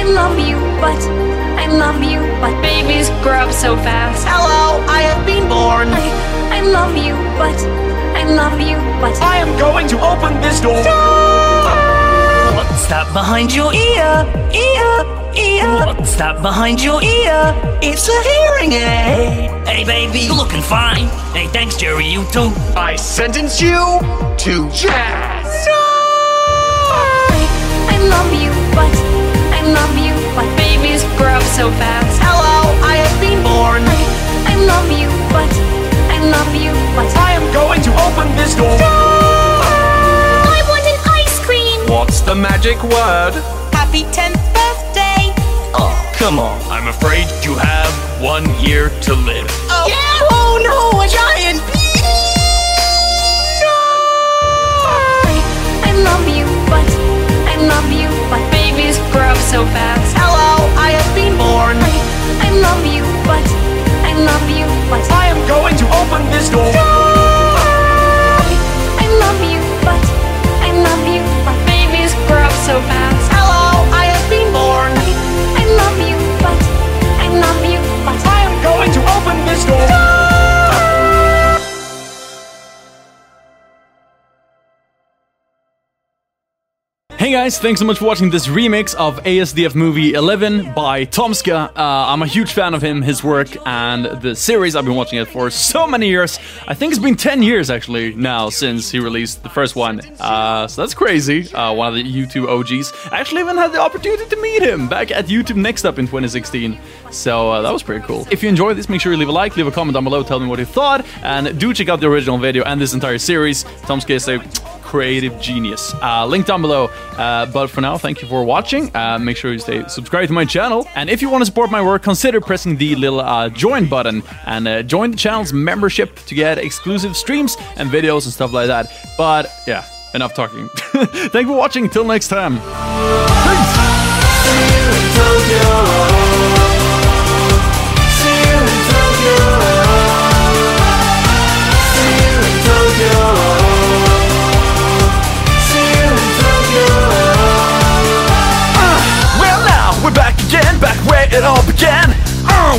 love you, but babies grow up so fast. Hello, I have been born. I love you, but I am going to open this door. What's that behind your ear? What's that behind your ear? It's a hearing aid. Hey baby, you're looking fine. Hey, thanks Jerry, you too. I sentence you to jazz. I love you, but babies grow up so fast. Hello, I have been born. I love you, but I am going to open this door. I want an ice cream. What's the magic word? Happy 10th birthday. Oh, come on. I'm afraid you have 1 year to live. Oh, yeah? Oh no, a giant bee! I love you, but babies grow up so fast. Hello, I have been born. I love you, but I am going to open this door. I love you, but babies grow up so fast. Hello, I have been born. I love you, but I am going to open this door. Hey guys, thanks so much for watching this remix of ASDF Movie 11 by Tomska. I'm a huge fan of him, his work, and the series. I've been watching it for so many years. I think it's been 10 years actually now since he released the first one. So that's crazy. One of the YouTube OGs. I actually even had the opportunity to meet him back at YouTube Next Up in 2016. So that was pretty cool. If you enjoyed this, make sure you leave a like, leave a comment down below, tell me what you thought, and do check out the original video and this entire series. Tomska is a creative genius. Link down below. But for now, thank you for watching. Make sure you stay subscribed to my channel. And if you want to support my work, consider pressing the little join button and join the channel's membership to get exclusive streams and videos and stuff like that. But yeah, enough talking. Thank you for watching. Till next time. Peace.